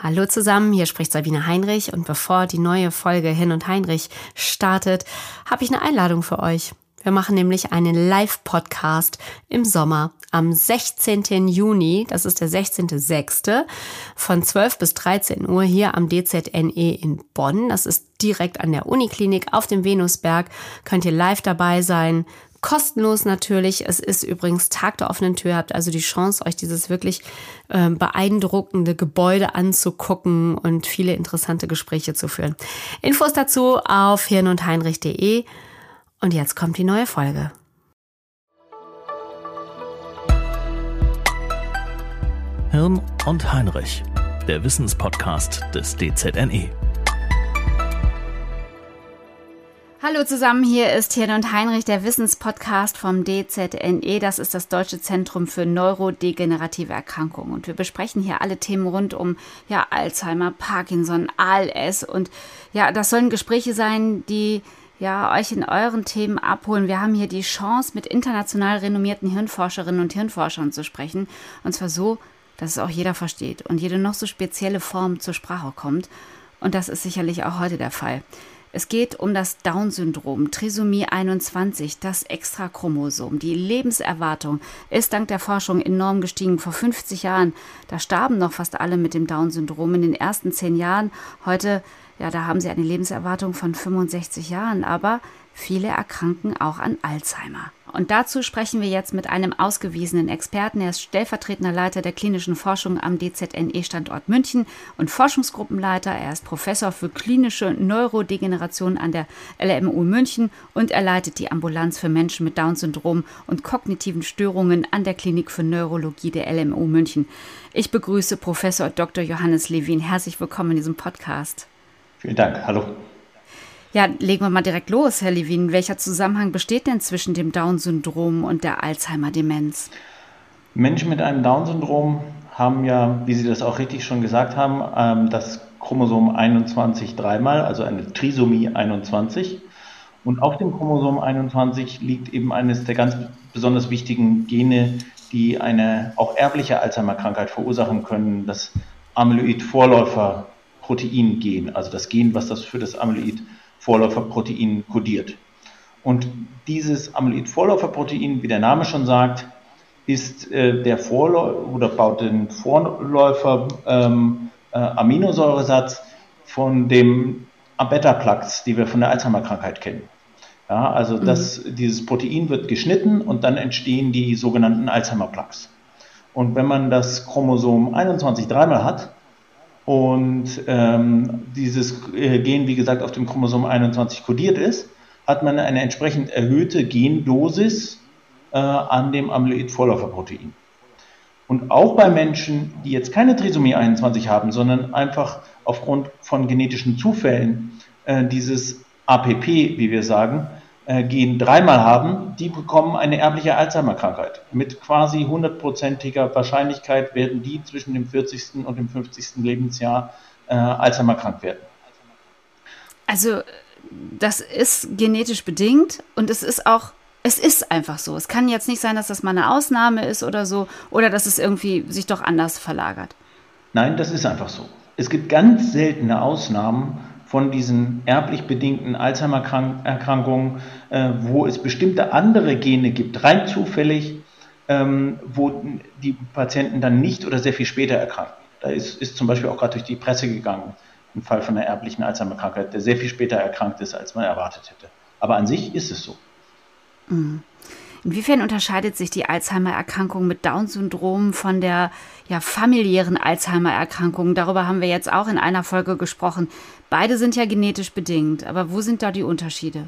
Hallo zusammen, hier spricht Sabine Heinrich und bevor die neue Folge Hin und Heinrich startet, habe ich eine Einladung für euch. Wir machen nämlich einen Live-Podcast im Sommer am 16. Juni, das ist der 16.06. von 12 bis 13 Uhr hier am DZNE in Bonn. Das ist direkt an der Uniklinik auf dem Venusberg. Könnt ihr live dabei sein. Kostenlos natürlich. Es ist übrigens Tag der offenen Tür. Ihr habt also die Chance, euch dieses wirklich beeindruckende Gebäude anzugucken und viele interessante Gespräche zu führen. Infos dazu auf hirnundheinrich.de. Und jetzt kommt die neue Folge. Hirn und Heinrich, der Wissenspodcast des DZNE. Hallo zusammen, hier ist Hirn und Heinrich, der Wissenspodcast vom DZNE. Das ist das Deutsche Zentrum für neurodegenerative Erkrankungen. Und wir besprechen hier alle Themen rund um Alzheimer, Parkinson, ALS. Und das sollen Gespräche sein, die euch in euren Themen abholen. Wir haben hier die Chance, mit international renommierten Hirnforscherinnen und Hirnforschern zu sprechen. Und zwar so, dass es auch jeder versteht und jede noch so spezielle Form zur Sprache kommt. Und das ist sicherlich auch heute der Fall. Es geht um das Down-Syndrom, Trisomie 21, das Extrachromosom. Die Lebenserwartung ist dank der Forschung enorm gestiegen. Vor 50 Jahren, da starben noch fast alle mit dem Down-Syndrom in den ersten 10 Jahren. Heute, da haben sie eine Lebenserwartung von 65 Jahren, aber viele erkranken auch an Alzheimer. Und dazu sprechen wir jetzt mit einem ausgewiesenen Experten. Er ist stellvertretender Leiter der klinischen Forschung am DZNE-Standort München und Forschungsgruppenleiter. Er ist Professor für klinische Neurodegeneration an der LMU München und er leitet die Ambulanz für Menschen mit Down-Syndrom und kognitiven Störungen an der Klinik für Neurologie der LMU München. Ich begrüße Professor Dr. Johannes Levin. Herzlich willkommen in diesem Podcast. Vielen Dank. Hallo. Ja, legen wir mal direkt los, Herr Levin. Welcher Zusammenhang besteht denn zwischen dem Down-Syndrom und der Alzheimer-Demenz? Menschen mit einem Down-Syndrom haben ja, wie Sie das auch richtig schon gesagt haben, das Chromosom 21 dreimal, also eine Trisomie 21. Und auf dem Chromosom 21 liegt eben eines der ganz besonders wichtigen Gene, die eine auch erbliche Alzheimer-Krankheit verursachen können, das Amyloid-Vorläufer-Protein-Gen, also das Gen, was das für das Amyloid-Vorläuferprotein kodiert. Und dieses Amyloid-Vorläuferprotein, wie der Name schon sagt, ist der Vorläufer oder baut den Vorläufer Aminosäuresatz von dem Beta-Plaques, die wir von der Alzheimer-Krankheit kennen. Ja, also dieses Protein wird geschnitten und dann entstehen die sogenannten Alzheimer-Plaques. Und wenn man das Chromosom 21 dreimal hat, und dieses Gen, wie gesagt, auf dem Chromosom 21 kodiert ist, hat man eine entsprechend erhöhte Gendosis an dem Amyloid-Vorläuferprotein. Und auch bei Menschen, die jetzt keine Trisomie 21 haben, sondern einfach aufgrund von genetischen Zufällen dieses APP, wie wir sagen, Gen dreimal haben, die bekommen eine erbliche Alzheimer-Krankheit. Mit quasi 100%iger Wahrscheinlichkeit werden die zwischen dem 40. und dem 50. Lebensjahr Alzheimer krank werden. Also das ist genetisch bedingt und es ist einfach so. Es kann jetzt nicht sein, dass das mal eine Ausnahme ist oder so, oder dass es irgendwie sich doch anders verlagert. Nein, das ist einfach so. Es gibt ganz seltene Ausnahmen von diesen erblich bedingten Alzheimer-Erkrankungen, wo es bestimmte andere Gene gibt, rein zufällig, wo die Patienten dann nicht oder sehr viel später erkranken. Da ist zum Beispiel auch gerade durch die Presse gegangen, ein Fall von einer erblichen Alzheimer-Krankheit, der sehr viel später erkrankt ist, als man erwartet hätte. Aber an sich ist es so. Inwiefern unterscheidet sich die Alzheimer-Erkrankung mit Down-Syndrom von der familiären Alzheimer-Erkrankung? Darüber haben wir jetzt auch in einer Folge gesprochen. Beide sind ja genetisch bedingt, aber wo sind da die Unterschiede?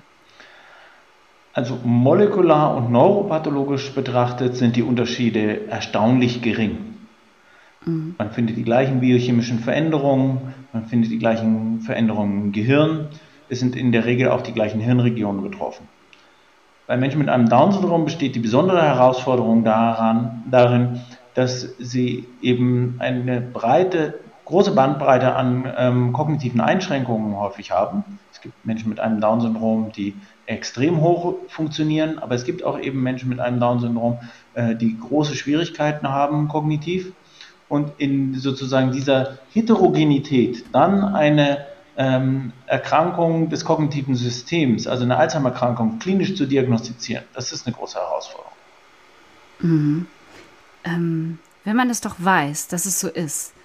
Also molekular und neuropathologisch betrachtet sind die Unterschiede erstaunlich gering. Man findet die gleichen biochemischen Veränderungen, man findet die gleichen Veränderungen im Gehirn. Es sind in der Regel auch die gleichen Hirnregionen betroffen. Bei Menschen mit einem Down-Syndrom besteht die besondere Herausforderung darin, dass sie eben eine große Bandbreite an kognitiven Einschränkungen häufig haben. Es gibt Menschen mit einem Down-Syndrom, die extrem hoch funktionieren, aber es gibt auch eben Menschen mit einem Down-Syndrom, die große Schwierigkeiten haben kognitiv. und in sozusagen dieser Heterogenität dann eine Erkrankung des kognitiven Systems, also eine Alzheimer-Erkrankung, klinisch zu diagnostizieren, das ist eine große Herausforderung. Mhm. Wenn man es doch weiß, dass es so ist,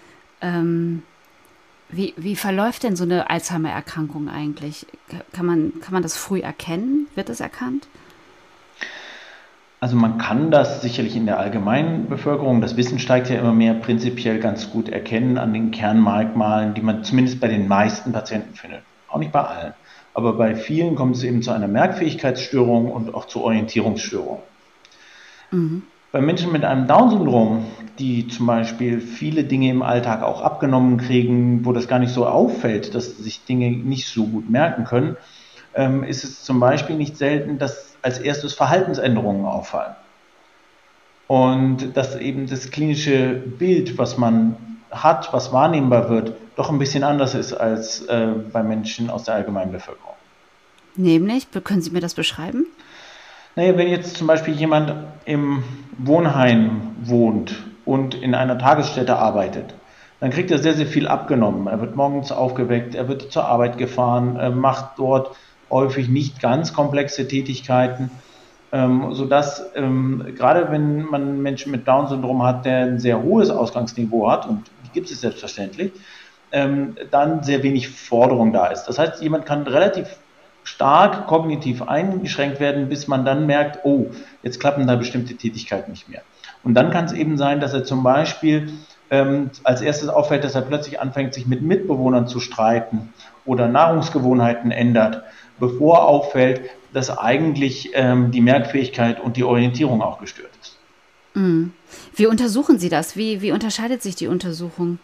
wie verläuft denn so eine Alzheimer-Erkrankung eigentlich? Kann man das früh erkennen? Wird es erkannt? Also man kann das sicherlich in der allgemeinen Bevölkerung, das Wissen steigt ja immer mehr, prinzipiell ganz gut erkennen an den Kernmerkmalen, die man zumindest bei den meisten Patienten findet. Auch nicht bei allen. Aber bei vielen kommt es eben zu einer Merkfähigkeitsstörung und auch zu Orientierungsstörungen. Mhm. Bei Menschen mit einem Down-Syndrom, die zum Beispiel viele Dinge im Alltag auch abgenommen kriegen, wo das gar nicht so auffällt, dass sie sich Dinge nicht so gut merken können, ist es zum Beispiel nicht selten, dass als erstes Verhaltensänderungen auffallen. Und dass eben das klinische Bild, was man hat, was wahrnehmbar wird, doch ein bisschen anders ist als bei Menschen aus der allgemeinen Bevölkerung. Nämlich, können Sie mir das beschreiben? Naja, wenn jetzt zum Beispiel jemand im Wohnheim wohnt und in einer Tagesstätte arbeitet, dann kriegt er sehr, sehr viel abgenommen. Er wird morgens aufgeweckt, er wird zur Arbeit gefahren, macht dort häufig nicht ganz komplexe Tätigkeiten, sodass gerade wenn man Menschen mit Down-Syndrom hat, der ein sehr hohes Ausgangsniveau hat, und die gibt es selbstverständlich, dann sehr wenig Forderung da ist. Das heißt, jemand kann relativ stark kognitiv eingeschränkt werden, bis man dann merkt, oh, jetzt klappen da bestimmte Tätigkeiten nicht mehr. Und dann kann es eben sein, dass er zum Beispiel als erstes auffällt, dass er plötzlich anfängt, sich mit Mitbewohnern zu streiten oder Nahrungsgewohnheiten ändert, bevor auffällt, dass eigentlich die Merkfähigkeit und die Orientierung auch gestört ist. Mhm. Wie untersuchen Sie das? Wie unterscheidet sich die Untersuchung?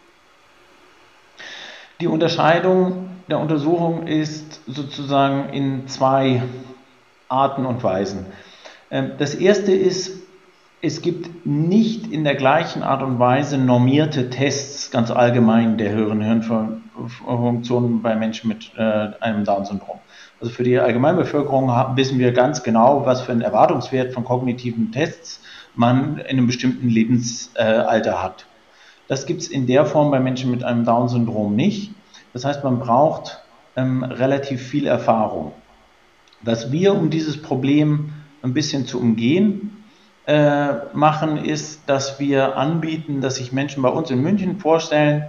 Die Unterscheidung der Untersuchung ist sozusagen in zwei Arten und Weisen. Das erste ist, es gibt nicht in der gleichen Art und Weise normierte Tests ganz allgemein der höheren Hirnfunktionen bei Menschen mit einem Down-Syndrom. Also für die Allgemeinbevölkerung wissen wir ganz genau, was für einen Erwartungswert von kognitiven Tests man in einem bestimmten Lebensalter hat. Das gibt es in der Form bei Menschen mit einem Down-Syndrom nicht. Das heißt, man braucht relativ viel Erfahrung. Was wir, um dieses Problem ein bisschen zu umgehen, machen, ist, dass wir anbieten, dass sich Menschen bei uns in München vorstellen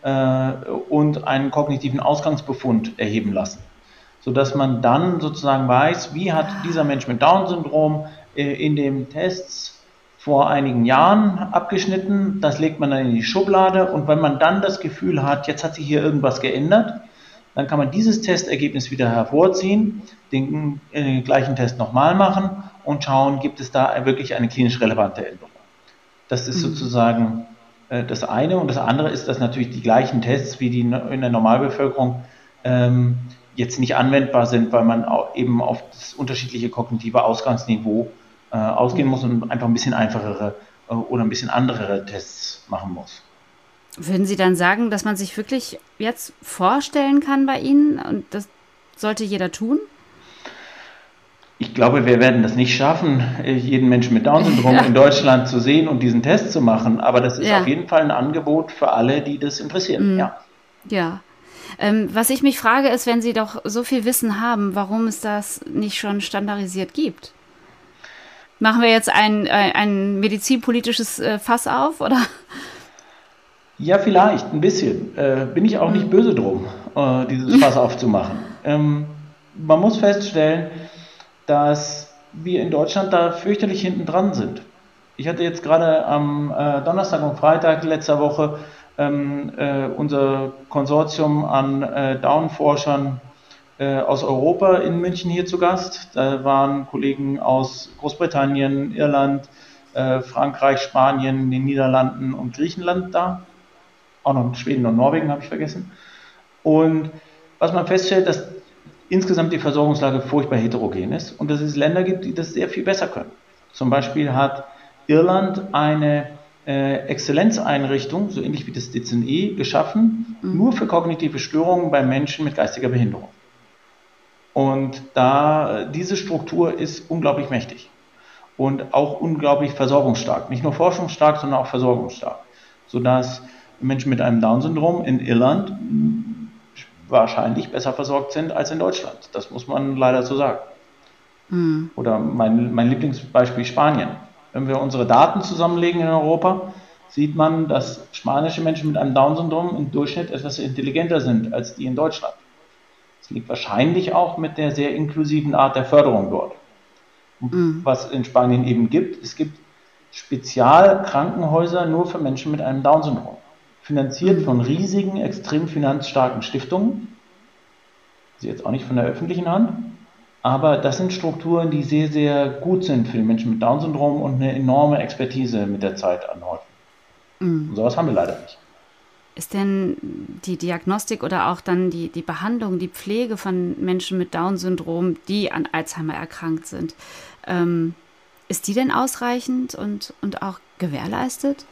und einen kognitiven Ausgangsbefund erheben lassen, sodass man dann sozusagen weiß, wie hat dieser Mensch mit Down-Syndrom in den Tests vor einigen Jahren abgeschnitten. Das legt man dann in die Schublade, und wenn man dann das Gefühl hat, jetzt hat sich hier irgendwas geändert, dann kann man dieses Testergebnis wieder hervorziehen, den gleichen Test nochmal machen und schauen, gibt es da wirklich eine klinisch relevante Änderung. Das ist sozusagen das eine. Und das andere ist, dass natürlich die gleichen Tests wie die in der Normalbevölkerung jetzt nicht anwendbar sind, weil man auch eben auf das unterschiedliche kognitive Ausgangsniveau ausgehen muss und einfach ein bisschen einfachere oder ein bisschen andere Tests machen muss. Würden Sie dann sagen, dass man sich wirklich jetzt vorstellen kann bei Ihnen, und das sollte jeder tun? Ich glaube, wir werden das nicht schaffen, jeden Menschen mit Down-Syndrom in Deutschland zu sehen und diesen Test zu machen, aber das ist auf jeden Fall ein Angebot für alle, die das interessieren. Ja. Was ich mich frage, ist, wenn Sie doch so viel Wissen haben, warum es das nicht schon standardisiert gibt? Machen wir jetzt ein medizinpolitisches Fass auf, oder? Ja, vielleicht, ein bisschen. Bin ich auch nicht böse drum, dieses Fass aufzumachen. Man muss feststellen, dass wir in Deutschland da fürchterlich hinten dran sind. Ich hatte jetzt gerade am Donnerstag und Freitag letzter Woche unser Konsortium an Down-Forschern aus Europa in München hier zu Gast. Da waren Kollegen aus Großbritannien, Irland, Frankreich, Spanien, den Niederlanden und Griechenland da. Auch noch Schweden und Norwegen habe ich vergessen. Und was man feststellt, dass insgesamt die Versorgungslage furchtbar heterogen ist und dass es Länder gibt, die das sehr viel besser können. Zum Beispiel hat Irland eine Exzellenzeinrichtung, so ähnlich wie das DZNE, geschaffen, nur für kognitive Störungen bei Menschen mit geistiger Behinderung. Und diese Struktur ist unglaublich mächtig und auch unglaublich versorgungsstark. Nicht nur forschungsstark, sondern auch versorgungsstark. sodass Menschen mit einem Down-Syndrom in Irland wahrscheinlich besser versorgt sind als in Deutschland. Das muss man leider so sagen. Oder mein Lieblingsbeispiel Spanien. Wenn wir unsere Daten zusammenlegen in Europa, sieht man, dass spanische Menschen mit einem Down-Syndrom im Durchschnitt etwas intelligenter sind als die in Deutschland. Das liegt wahrscheinlich auch mit der sehr inklusiven Art der Förderung dort. Was in Spanien eben gibt, es gibt Spezialkrankenhäuser nur für Menschen mit einem Down-Syndrom. Finanziert von riesigen, extrem finanzstarken Stiftungen. Also jetzt auch nicht von der öffentlichen Hand. Aber das sind Strukturen, die sehr, sehr gut sind für die Menschen mit Down-Syndrom und eine enorme Expertise mit der Zeit anhäufen. Und sowas haben wir leider nicht. Ist denn die Diagnostik oder auch dann die Behandlung, die Pflege von Menschen mit Down-Syndrom, die an Alzheimer erkrankt sind, ist die denn ausreichend und auch gewährleistet?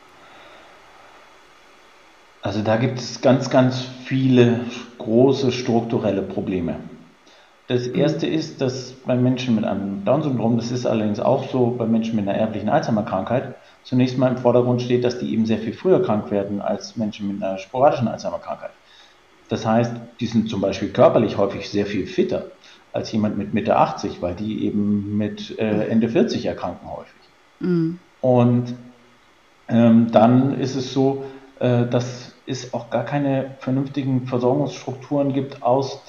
Also da gibt es ganz, ganz viele große strukturelle Probleme. Das erste ist, dass bei Menschen mit einem Down-Syndrom, das ist allerdings auch so bei Menschen mit einer erblichen Alzheimer-Krankheit, zunächst mal im Vordergrund steht, dass die eben sehr viel früher krank werden als Menschen mit einer sporadischen Alzheimer-Krankheit. Das heißt, die sind zum Beispiel körperlich häufig sehr viel fitter als jemand mit Mitte 80, weil die eben mit Ende 40 erkranken häufig. Und dann ist es so, dass es auch gar keine vernünftigen Versorgungsstrukturen gibt aus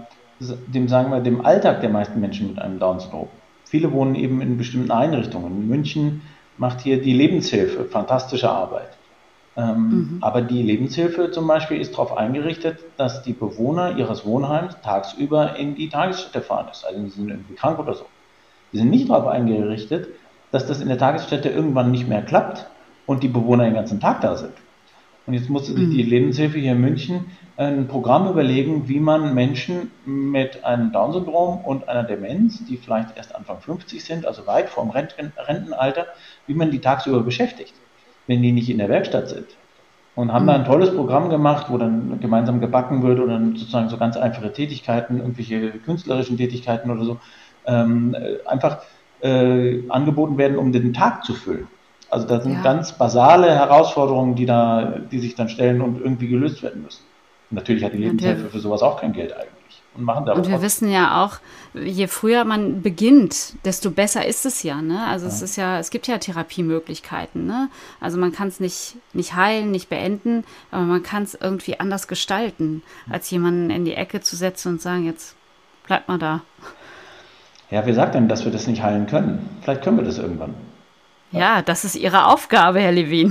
dem Alltag der meisten Menschen mit einem Down-Syndrom. Viele wohnen eben in bestimmten Einrichtungen. München macht hier die Lebenshilfe, fantastische Arbeit. Aber die Lebenshilfe zum Beispiel ist darauf eingerichtet, dass die Bewohner ihres Wohnheims tagsüber in die Tagesstätte fahren. Das heißt, sie sind irgendwie krank oder so. Sie sind nicht darauf eingerichtet, dass das in der Tagesstätte irgendwann nicht mehr klappt und die Bewohner den ganzen Tag da sind. Und jetzt musste sich die Lebenshilfe hier in München ein Programm überlegen, wie man Menschen mit einem Down-Syndrom und einer Demenz, die vielleicht erst Anfang 50 sind, also weit vor dem Rentenalter, wie man die tagsüber beschäftigt, wenn die nicht in der Werkstatt sind. Und haben da ein tolles Programm gemacht, wo dann gemeinsam gebacken wird oder sozusagen so ganz einfache Tätigkeiten, irgendwelche künstlerischen Tätigkeiten oder so, einfach angeboten werden, um den Tag zu füllen. Also das sind ganz basale Herausforderungen, die sich dann stellen und irgendwie gelöst werden müssen. Und natürlich hat die Lebenshilfe für sowas auch kein Geld eigentlich. Und wir wissen ja auch, je früher man beginnt, desto besser ist es ja. Ne? Also es gibt ja Therapiemöglichkeiten. Ne? Also man kann es nicht heilen, nicht beenden, aber man kann es irgendwie anders gestalten, als jemanden in die Ecke zu setzen und sagen, jetzt bleibt mal da. Ja, wer sagt denn, dass wir das nicht heilen können? Vielleicht können wir das irgendwann. Ja, das ist Ihre Aufgabe, Herr Levin.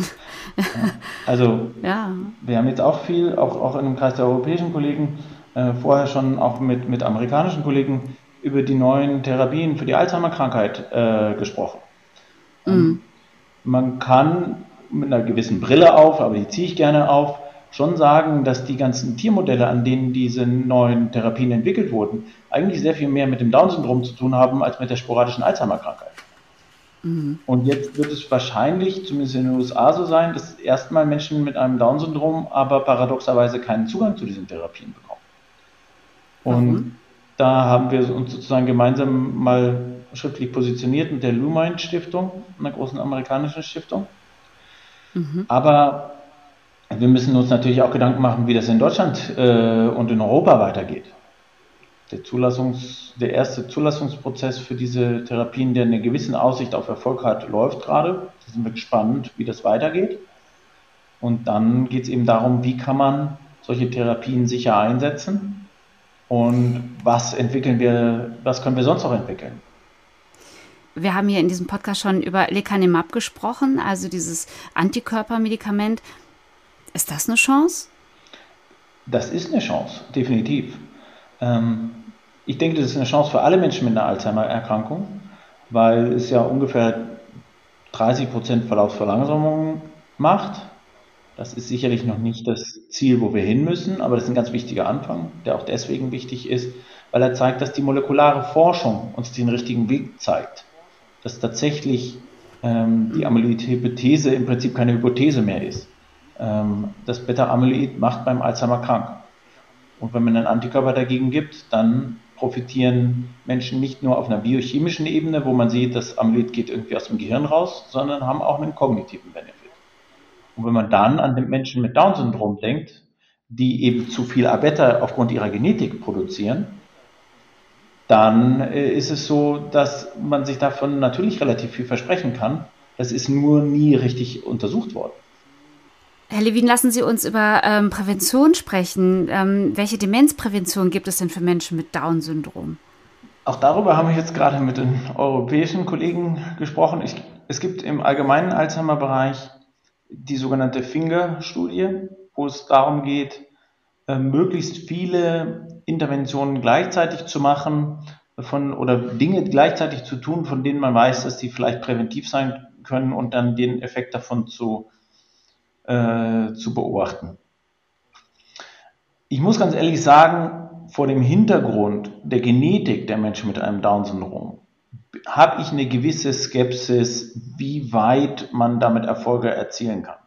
Also wir haben jetzt auch viel, auch in dem Kreis der europäischen Kollegen, vorher schon auch mit amerikanischen Kollegen über die neuen Therapien für die Alzheimer-Krankheit gesprochen. Man kann mit einer gewissen Brille auf, aber die ziehe ich gerne auf, schon sagen, dass die ganzen Tiermodelle, an denen diese neuen Therapien entwickelt wurden, eigentlich sehr viel mehr mit dem Down-Syndrom zu tun haben, als mit der sporadischen Alzheimer-Krankheit. Und jetzt wird es wahrscheinlich, zumindest in den USA so sein, dass erstmal Menschen mit einem Down-Syndrom aber paradoxerweise keinen Zugang zu diesen Therapien bekommen. Und da haben wir uns sozusagen gemeinsam mal schriftlich positioniert mit der Lumine Stiftung, einer großen amerikanischen Stiftung. Aber wir müssen uns natürlich auch Gedanken machen, wie das in Deutschland und in Europa weitergeht. Der erste Zulassungsprozess für diese Therapien, der eine gewisse Aussicht auf Erfolg hat, läuft gerade. Da sind wir gespannt, wie das weitergeht. Und dann geht es eben darum, wie kann man solche Therapien sicher einsetzen und was können wir sonst noch entwickeln. Wir haben hier in diesem Podcast schon über Lecanemab gesprochen, also dieses Antikörpermedikament. Ist das eine Chance? Das ist eine Chance, definitiv. Ich denke, das ist eine Chance für alle Menschen mit einer Alzheimer-Erkrankung, weil es ja ungefähr 30% Verlaufsverlangsamung macht. Das ist sicherlich noch nicht das Ziel, wo wir hin müssen, aber das ist ein ganz wichtiger Anfang, der auch deswegen wichtig ist, weil er zeigt, dass die molekulare Forschung uns den richtigen Weg zeigt. Dass tatsächlich die Amyloid-Hypothese im Prinzip keine Hypothese mehr ist. Das Beta-Amyloid macht beim Alzheimer krank. Und wenn man einen Antikörper dagegen gibt, dann profitieren Menschen nicht nur auf einer biochemischen Ebene, wo man sieht, das Amyloid geht irgendwie aus dem Gehirn raus, sondern haben auch einen kognitiven Benefit. Und wenn man dann an den Menschen mit Down-Syndrom denkt, die eben zu viel A-Beta aufgrund ihrer Genetik produzieren, dann ist es so, dass man sich davon natürlich relativ viel versprechen kann. Es ist nur nie richtig untersucht worden. Herr Levin, lassen Sie uns über Prävention sprechen. Welche Demenzprävention gibt es denn für Menschen mit Down-Syndrom? Auch darüber haben wir jetzt gerade mit den europäischen Kollegen gesprochen. Es gibt im allgemeinen Alzheimer-Bereich die sogenannte FINGER-Studie, wo es darum geht, möglichst viele Interventionen gleichzeitig zu machen oder Dinge gleichzeitig zu tun, von denen man weiß, dass die vielleicht präventiv sein können und dann den Effekt davon zu beobachten. Ich muss ganz ehrlich sagen, vor dem Hintergrund der Genetik der Menschen mit einem Down-Syndrom habe ich eine gewisse Skepsis, wie weit man damit Erfolge erzielen kann.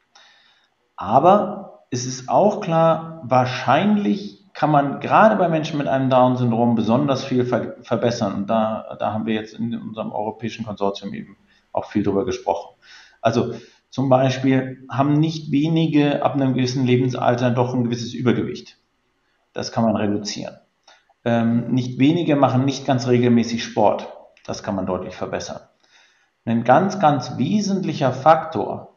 Aber es ist auch klar, wahrscheinlich kann man gerade bei Menschen mit einem Down-Syndrom besonders viel verbessern. Und da haben wir jetzt in unserem europäischen Konsortium eben auch viel drüber gesprochen. Also zum Beispiel haben nicht wenige ab einem gewissen Lebensalter doch ein gewisses Übergewicht. Das kann man reduzieren. Nicht wenige machen nicht ganz regelmäßig Sport. Das kann man deutlich verbessern. Ein ganz, ganz wesentlicher Faktor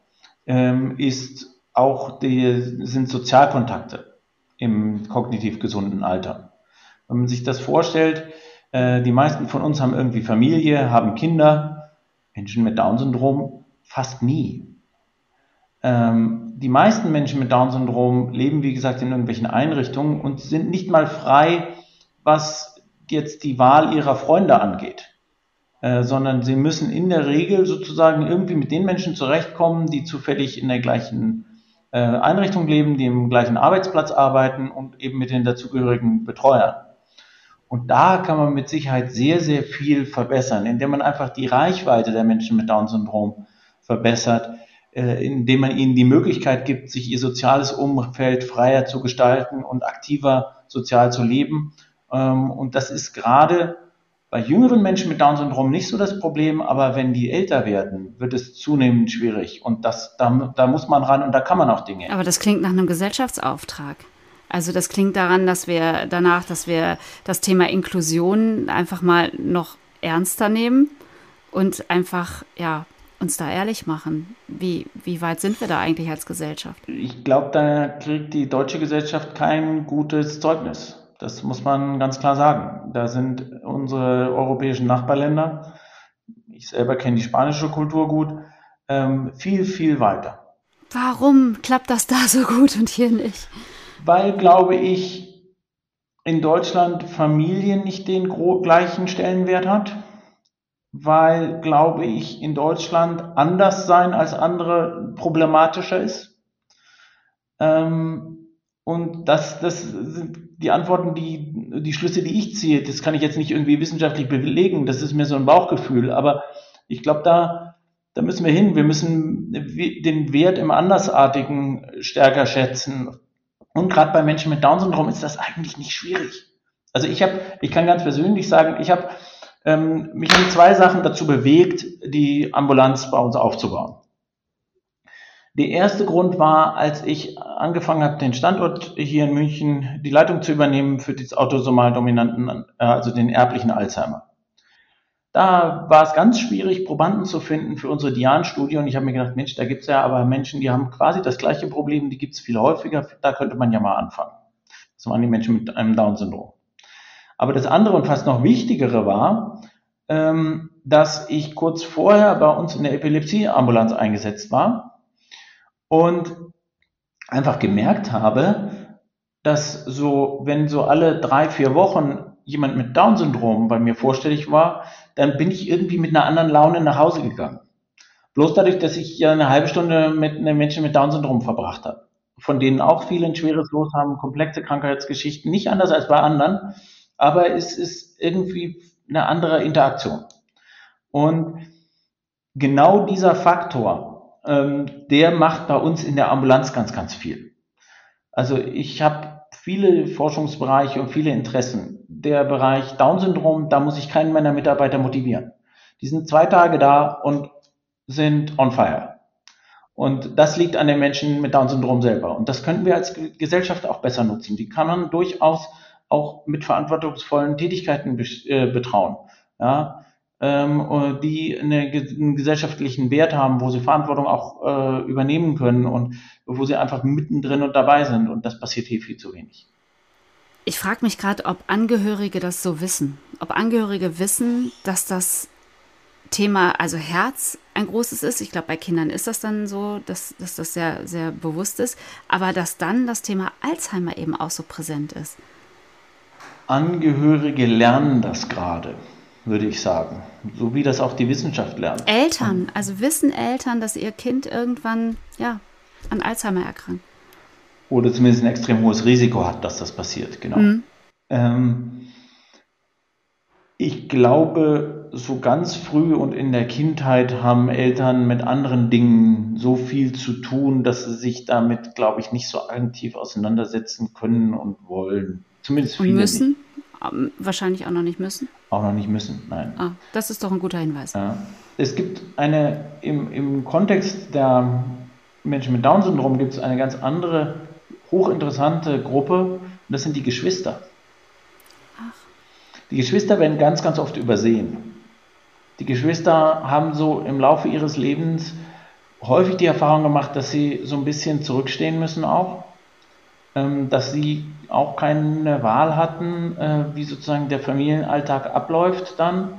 sind Sozialkontakte im kognitiv gesunden Alter. Wenn man sich das vorstellt, die meisten von uns haben irgendwie Familie, haben Kinder, Menschen mit Down-Syndrom fast nie. Die meisten Menschen mit Down-Syndrom leben, wie gesagt, in irgendwelchen Einrichtungen und sind nicht mal frei, was jetzt die Wahl ihrer Freunde angeht, sondern sie müssen in der Regel sozusagen irgendwie mit den Menschen zurechtkommen, die zufällig in der gleichen Einrichtung leben, die im gleichen Arbeitsplatz arbeiten und eben mit den dazugehörigen Betreuern. Und da kann man mit Sicherheit sehr, sehr viel verbessern, indem man einfach die Reichweite der Menschen mit Down-Syndrom verbessert, indem man ihnen die Möglichkeit gibt, sich ihr soziales Umfeld freier zu gestalten und aktiver sozial zu leben. Und das ist gerade bei jüngeren Menschen mit Down-Syndrom nicht so das Problem, aber wenn die älter werden, wird es zunehmend schwierig. Und da muss man ran und da kann man auch Dinge. Aber das klingt nach einem Gesellschaftsauftrag. Also das klingt daran, dass wir das Thema Inklusion einfach mal noch ernster nehmen und einfach, uns da ehrlich machen. Wie weit sind wir da eigentlich als Gesellschaft? Ich glaube, da kriegt die deutsche Gesellschaft kein gutes Zeugnis. Das muss man ganz klar sagen. Da sind unsere europäischen Nachbarländer, ich selber kenne die spanische Kultur gut, viel, viel weiter. Warum klappt das da so gut und hier nicht? Weil, glaube ich, in Deutschland Familie nicht den gleichen Stellenwert hat. Weil, glaube ich, in Deutschland anders sein als andere problematischer ist. Und das sind die Antworten, die Schlüsse, die ich ziehe. Das kann ich jetzt nicht irgendwie wissenschaftlich belegen. Das ist mir so ein Bauchgefühl. Aber ich glaube, da müssen wir hin. Wir müssen den Wert im Andersartigen stärker schätzen. Und gerade bei Menschen mit Down-Syndrom ist das eigentlich nicht schwierig. Also ich kann ganz persönlich sagen, mich haben 2 Sachen dazu bewegt, die Ambulanz bei uns aufzubauen. Der erste Grund war, als ich angefangen habe, den Standort hier in München, die Leitung zu übernehmen für das autosomal dominanten, also den erblichen Alzheimer. Da war es ganz schwierig, Probanden zu finden für unsere Dian-Studie und ich habe mir gedacht, Mensch, da gibt es ja aber Menschen, die haben quasi das gleiche Problem, die gibt es viel häufiger, da könnte man ja mal anfangen. Das waren die Menschen mit einem Down-Syndrom. Aber das andere und fast noch wichtigere war, dass ich kurz vorher bei uns in der Epilepsieambulanz eingesetzt war und einfach gemerkt habe, dass wenn so alle 3-4 Wochen jemand mit Down-Syndrom bei mir vorstellig war, dann bin ich irgendwie mit einer anderen Laune nach Hause gegangen. Bloß dadurch, dass ich ja eine halbe Stunde mit einem Menschen mit Down-Syndrom verbracht habe, von denen auch viele ein schweres Los haben, komplexe Krankheitsgeschichten, nicht anders als bei anderen, aber es ist irgendwie eine andere Interaktion. Und genau dieser Faktor, der macht bei uns in der Ambulanz ganz, ganz viel. Also ich habe viele Forschungsbereiche und viele Interessen. Der Bereich Down-Syndrom, da muss ich keinen meiner Mitarbeiter motivieren. Die sind 2 Tage da und sind on fire. Und das liegt an den Menschen mit Down-Syndrom selber. Und das könnten wir als Gesellschaft auch besser nutzen. Die kann man durchaus auch mit verantwortungsvollen Tätigkeiten betrauen, ja, die einen gesellschaftlichen Wert haben, wo sie Verantwortung auch übernehmen können und wo sie einfach mittendrin und dabei sind. Und das passiert hier viel zu wenig. Ich frage mich gerade, ob Angehörige das so wissen. Ob Angehörige wissen, dass das Thema, also Herz, ein großes ist. Ich glaube, bei Kindern ist das dann so, dass das sehr, sehr bewusst ist. Aber dass dann das Thema Alzheimer eben auch so präsent ist. Angehörige lernen das gerade, würde ich sagen. So wie das auch die Wissenschaft lernt. Eltern, also wissen Eltern, dass ihr Kind irgendwann an Alzheimer erkrankt? Oder zumindest ein extrem hohes Risiko hat, dass das passiert, genau. Ich glaube, so ganz früh und in der Kindheit haben Eltern mit anderen Dingen so viel zu tun, dass sie sich damit, glaube ich, nicht so aktiv auseinandersetzen können und wollen. Zumindest viele und müssen? Nicht. Wahrscheinlich auch noch nicht müssen? Auch noch nicht müssen, nein. Das ist doch ein guter Hinweis. Ja. Es gibt im Kontext der Menschen mit Down-Syndrom gibt es eine ganz andere, hochinteressante Gruppe, und das sind die Geschwister. Die Geschwister werden ganz, ganz oft übersehen. Die Geschwister haben so im Laufe ihres Lebens häufig die Erfahrung gemacht, dass sie so ein bisschen zurückstehen müssen auch, dass sie auch keine Wahl hatten, wie sozusagen der Familienalltag abläuft dann,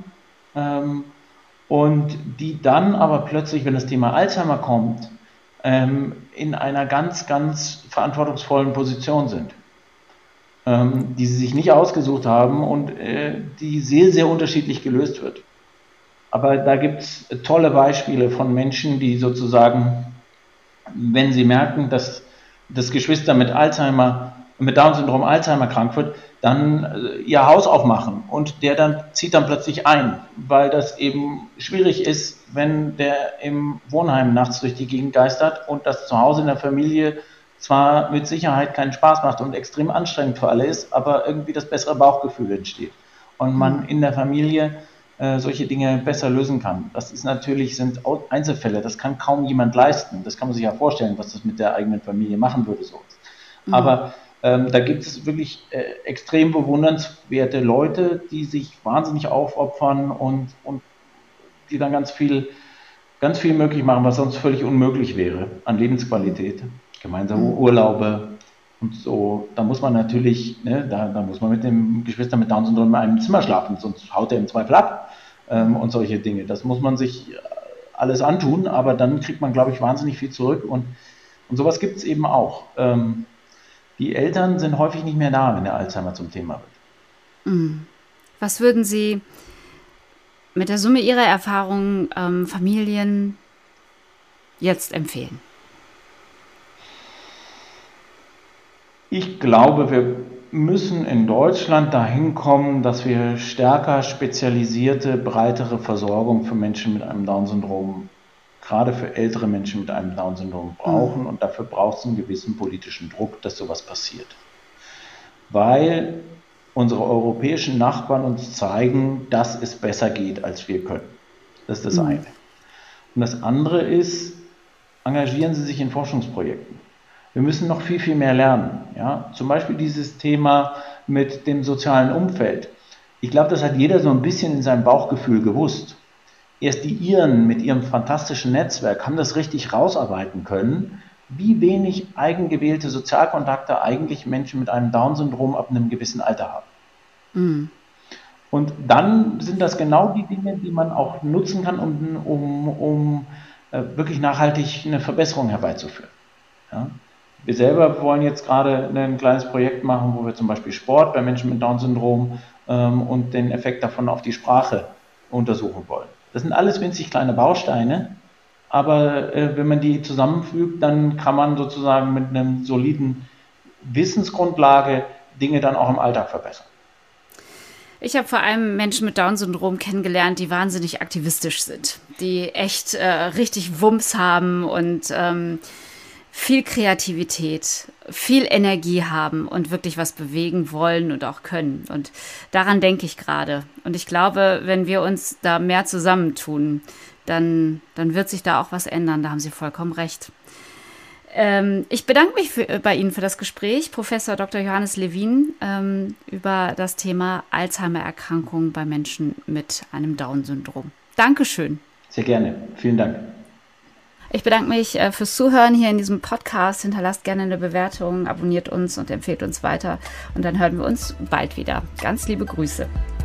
und die dann aber plötzlich, wenn das Thema Alzheimer kommt, in einer ganz, ganz verantwortungsvollen Position sind, die sie sich nicht ausgesucht haben und die sehr, sehr unterschiedlich gelöst wird. Aber da gibt es tolle Beispiele von Menschen, die sozusagen, wenn sie merken, dass das Geschwister mit Down-Syndrom Alzheimer krank wird, dann ihr Haus aufmachen und der zieht dann plötzlich ein, weil das eben schwierig ist, wenn der im Wohnheim nachts durch die Gegend geistert und das zu Hause in der Familie zwar mit Sicherheit keinen Spaß macht und extrem anstrengend für alle ist, aber irgendwie das bessere Bauchgefühl entsteht und man in der Familie solche Dinge besser lösen kann. Das sind Einzelfälle, das kann kaum jemand leisten. Das kann man sich ja vorstellen, was das mit der eigenen Familie machen würde. So. Aber da gibt es wirklich extrem bewundernswerte Leute, die sich wahnsinnig aufopfern und die dann ganz viel möglich machen, was sonst völlig unmöglich wäre an Lebensqualität. Gemeinsame Urlaube und so. Da muss man natürlich, da muss man mit dem Geschwister mit Down-Syndrom in einem Zimmer schlafen, sonst haut er im Zweifel ab und solche Dinge. Das muss man sich alles antun, aber dann kriegt man, glaube ich, wahnsinnig viel zurück und sowas gibt es eben auch. Die Eltern sind häufig nicht mehr da, wenn der Alzheimer zum Thema wird. Was würden Sie mit der Summe Ihrer Erfahrungen Familien jetzt empfehlen? Ich glaube, wir müssen in Deutschland dahin kommen, dass wir stärker spezialisierte, breitere Versorgung für Menschen mit einem Down-Syndrom, gerade für ältere Menschen mit einem Down-Syndrom brauchen. Und dafür braucht es einen gewissen politischen Druck, dass sowas passiert. Weil unsere europäischen Nachbarn uns zeigen, dass es besser geht, als wir können. Das ist das eine. Und das andere ist, engagieren Sie sich in Forschungsprojekten. Wir müssen noch viel, viel mehr lernen. Ja? Zum Beispiel dieses Thema mit dem sozialen Umfeld. Ich glaube, das hat jeder so ein bisschen in seinem Bauchgefühl gewusst. Erst die Iren mit ihrem fantastischen Netzwerk haben das richtig rausarbeiten können, wie wenig eigengewählte Sozialkontakte eigentlich Menschen mit einem Down-Syndrom ab einem gewissen Alter haben. Und dann sind das genau die Dinge, die man auch nutzen kann, um wirklich nachhaltig eine Verbesserung herbeizuführen. Ja? Wir selber wollen jetzt gerade ein kleines Projekt machen, wo wir zum Beispiel Sport bei Menschen mit Down-Syndrom und den Effekt davon auf die Sprache untersuchen wollen. Das sind alles winzig kleine Bausteine, aber wenn man die zusammenfügt, dann kann man sozusagen mit einer soliden Wissensgrundlage Dinge dann auch im Alltag verbessern. Ich habe vor allem Menschen mit Down-Syndrom kennengelernt, die wahnsinnig aktivistisch sind, die echt richtig Wumms haben und viel Kreativität, viel Energie haben und wirklich was bewegen wollen und auch können. Und daran denke ich gerade. Und ich glaube, wenn wir uns da mehr zusammentun, dann wird sich da auch was ändern. Da haben Sie vollkommen recht. Ich bedanke mich bei Ihnen für das Gespräch, Professor Dr. Johannes Levin, über das Thema Alzheimer-Erkrankung bei Menschen mit einem Down-Syndrom. Dankeschön. Sehr gerne. Vielen Dank. Ich bedanke mich fürs Zuhören hier in diesem Podcast. Hinterlasst gerne eine Bewertung, abonniert uns und empfehlt uns weiter. Und dann hören wir uns bald wieder. Ganz liebe Grüße.